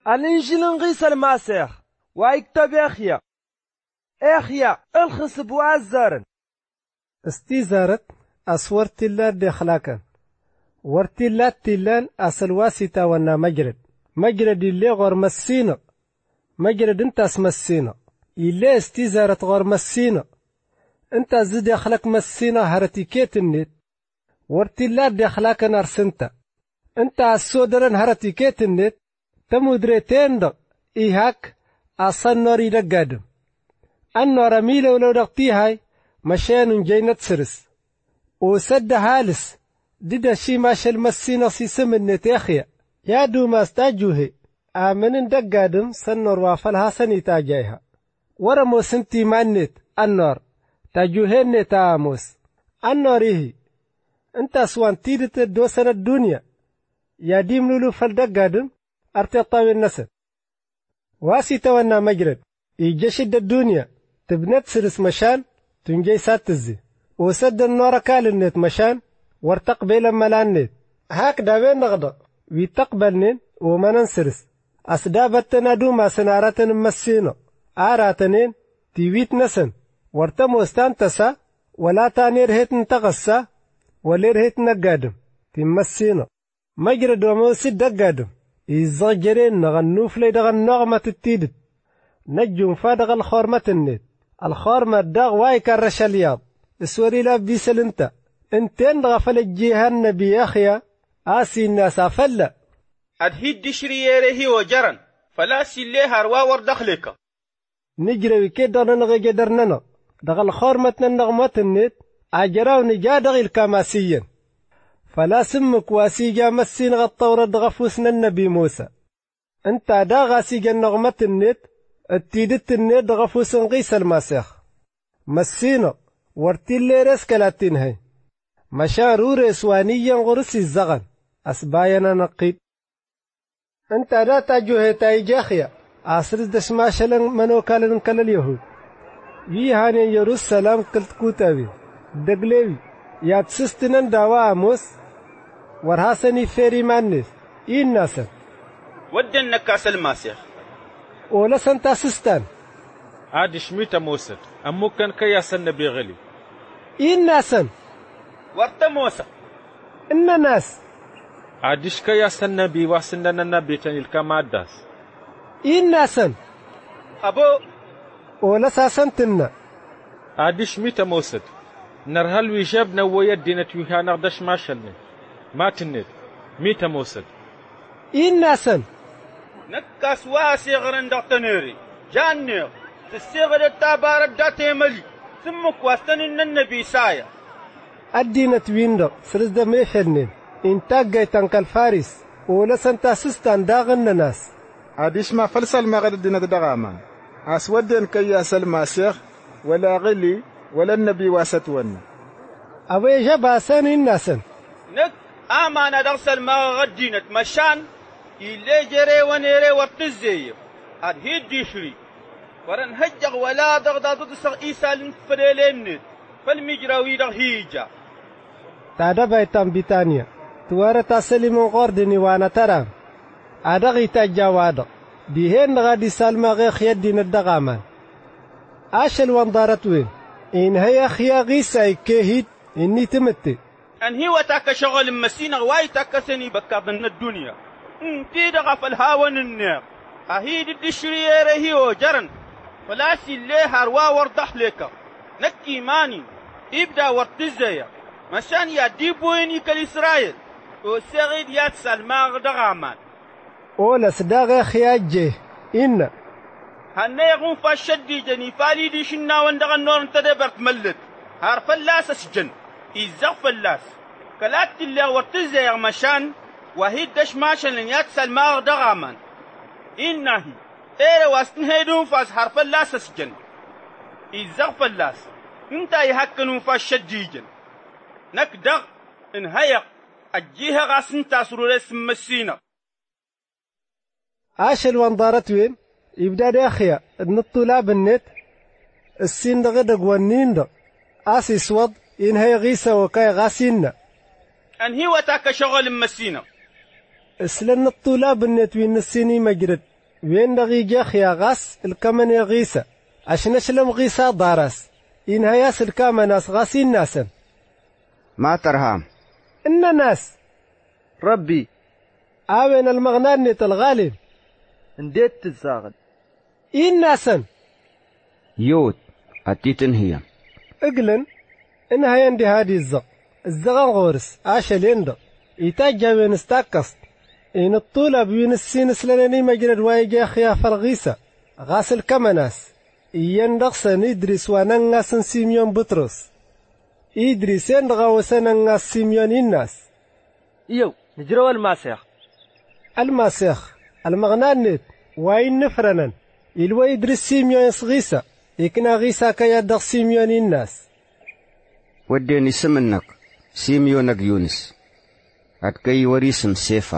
الإنجيل نغيس المسيح ويكتب إخيا الخصب وعزارن استيزارت أسورت الله دخلاكن ورت الله تلان أسلواسيتا ونا مجرد اللي غور مسينا مجرد انت اسمسينا اللي استيزارت غور مسينا انت زد يخلق مسينا هرتيكيت النت ورت الله دخلاكن أرسنتا انت السودرن هرتيكيت النت تمودريتين دق إيهاك أصن نوري دقادم النور ميلو لو دقتي هاي مشان جينت سرس وسد هالس ديدا شي ماشا المسينا سيسم النتاخيا يا دوما استاجوهي آمن دقادم سنور وافلها سنتاجيها ورمو سنتي مانت النور تاجوهين نتاموس النور إيهي انت سوان تيدت دوسن الدنيا يا ديم لولو فالدقادم أرتطاوي النسل واسي تونا مجرد يجشد الدنيا تبنت سرس مشان تنجي ساتزي وسد النور كالنت مشان وارتقبل ملانت هاك دابين نغضى ويتقبلنين وما ننسرس أسدابتنا دوما سنارتن مسينا آراتنين تيويت نسن وارتمو استانتسا ولا تانير هيتن تغسا ولير هيتن نقادم تمسينا مجرد وموسد دقادم إزاجرين نغنوف لي دغن نغمة التيدت نجم فادغ الخورمة النت الخورمة الداغ واي كالرشالياض اسوري لا بيسل انتين غفل الجيهان نبي أخيا آسي الناس أفلا أدهيد دشرييره وجرن فلا سيليه هرواور دخلك نجري كده ننغي جدرننا دغ الخورمة النغمة النت أجراو نجادغ الكاماسيين فلا سمك واسيجا مسين غطورة غفوسنا النبي موسى انت دا غاسيجا نغمة النت التيدت النت غفوس نغيس المسيح مسينا ورتي اللي رسكلاتين هاي مشارور اسوانيا غرسي الزغن اسباينا نقيد انت دا تاجوه تايجاخيا اسرز دشماشلن منوكالن كل اليهود يهاني يروسلام كلت كوتاوي دقليوي يا تسستنن داوا اموس ورهاسني فيري مانس إين ناسن ودن نكاس الماسيخ ولا سنتا سستان عاد شميتا موسد أمو كان كياسن نبي غلي إين ناسن ورت موسى إن ناس عادش كياسن نبي واسننا النبي تاني الكاماداس إين ناسن أبو ولا ساسنتنا عاد شميتا موسد نرهل ويجابنا ويدينا ويها نغدش ماشلنا ما تنت ميتا موسد إين ناسن نكاس واسي غرن دقتنيري جانير تسيغر التابار داتي ملي ثمك واستنن النبي سايا الدينة ويندو سرزد ميخنين انتاق جيتان كالفارس ولا سنتا سستان داغن ناس عادش ما فلسل ما غير الدينة دغامان اسودن كياس الماسيخ ولا غلي ولا النبي واستون أبي جباسان الناسن نك أمانة درسل ما غدينت مشان إلي جري ونيري ورتزي أدهيد ديشري ورن هجغ ولا دغداد تصغ إيسا لنفريلين فالمجراوي دغهيجا تادا بيتان بيتانيا توارا تاسلي من غردني وانا ترام أدغي تجاوادا ديهن غادي سالما غيخ يدين الدغامان أشل وانضارت وين إن هي أخيا غيسا كيهيد إني تمتي أن هي وتاك شغل مسينا واي تاكسني بكاظن الدنيا انتي دغف الهاون النار أهيد الدشريير هي وجرن فلا سيليه هروا وردح لك نكي ماني إبدا ورتزيا مشان يديبويني كالإسرائيل وسيغيد يات سلماغ دغامان أولا صداغ خياجي إن هنه يغون فاشدي جني فالي دي شنا واندغ النور انتدبرت ملت هار فلاس سجن إزاق فلاس كلات اللي ورتزيا مشان وهيد دش ماشن يات سلماغ دغامان إنهي إيرا واستنهيدون فاس هار فلاس سجن إزاق فلاس انتا يحكنون فاشدي جن نكدغ انهيق أجيها غاسن تاسرور اسم مسينا عاشل وانضارت وين يبدا داخيا الطلاب النت السين دغدق والنين دغ آسي سوض إنهي غيسا وكاي غاسينا أنهي وتاك شغل مسينا اسلن الطلاب النت وين السيني مجرد وين دغيجة خيا غاس الكمن يغيسة عشان شلم غيسة دارس إنها ياس الكامناس غاسين ناسا ما ترهام إن ناس ربي آوين المغنانة الغالب انديت تزاغن إن ناسا يوت أتيتن هي اقلن إنها يندي هادي الزغن غورس عاشا ليندو يتاجا وين استاكست إن الطولة بين السين سلاني مجرد وايجا خياف الغيسة غاسل كمناس يندقسن إدريس وننغاسن سيميون بطرس إدريس يندغوسن نغاس سيميون الناس يو نجرو الماسيخ المغنانيت واين نفرنن إلوا إدريس سيميون غيسة إكنا غيسة كيادق سيميون الناس وديني سمنك سيميونك يونس أتكي وريسم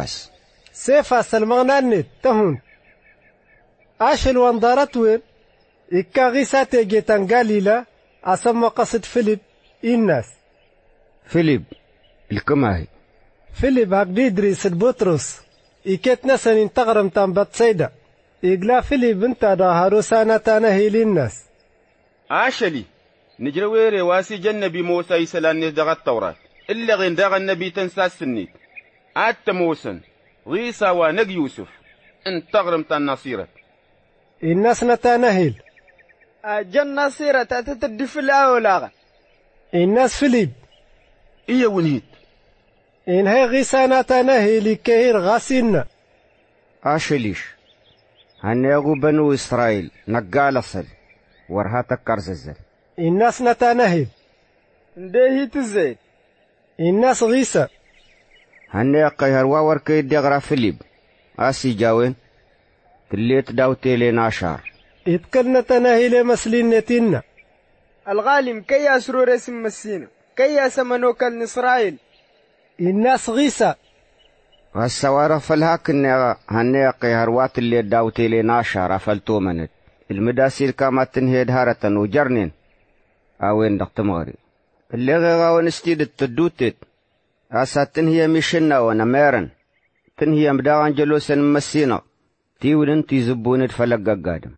سيفاس المغنانيت تهون عاشل وانضارت وين إكا غيسة تيجيتان غاليلا أسمى قصد فيليب الناس فيليب الكماهي فيليب هكذا إدريس البطرس إكيت نسن انتغرم تنبت سيدا إقلا فيليب انت داهارو سانتانا هيلي الناس عاشلي نجروي رواسي جنبي موسى يسلان دغ التوراة إلا غين دغ النبي تنساس سنيت عاد موسى غيسا ونق يوسف انتغرم تنصيرة الناس نتانهيل جن نصيرة تتدف الأولاغ الناس فيليب إيه ونهيت إنها غيسا نتانهيل كهير غاسين آشليش هنيغو بنو إسرائيل نقال أصل ورها تكرززل الناس نتانهيل ندهيت الزين الناس غيسا هنيغ قيهروا وركي دغرا فيليب آسي جاوين تليت داوتي لنا شار إتكلنا تناهيل مسلين نتينا الغالم كي أسرور اسم مسينا كي أسمنوك النسرائيل الناس غيسا والسوارة فالهاك هنيغ قيهروات اللي داوتي لنا شار أفلتو منت المداسير كما تنهيد هارة وجرنين أوين دقتماري اللي غاون استيد التدوتت أسا تنهي ميشنا ونميرن تنهي مداغن جلوسن مسينا تيولن تيزبونت فلق قادم